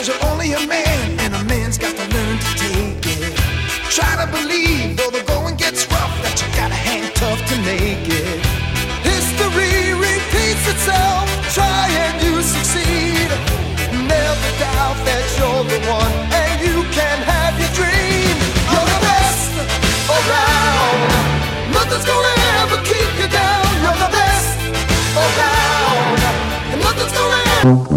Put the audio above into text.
'cause you're only a man, and a man's got to learn to take it. Try to believe, though the going gets rough, that you gotta hang tough to make it. History repeats itself, try and you succeed. Never doubt that you're the one, and you can have your dream. You're the best around, nothing's gonna ever keep you down. You're the best around, and nothing's gonna ever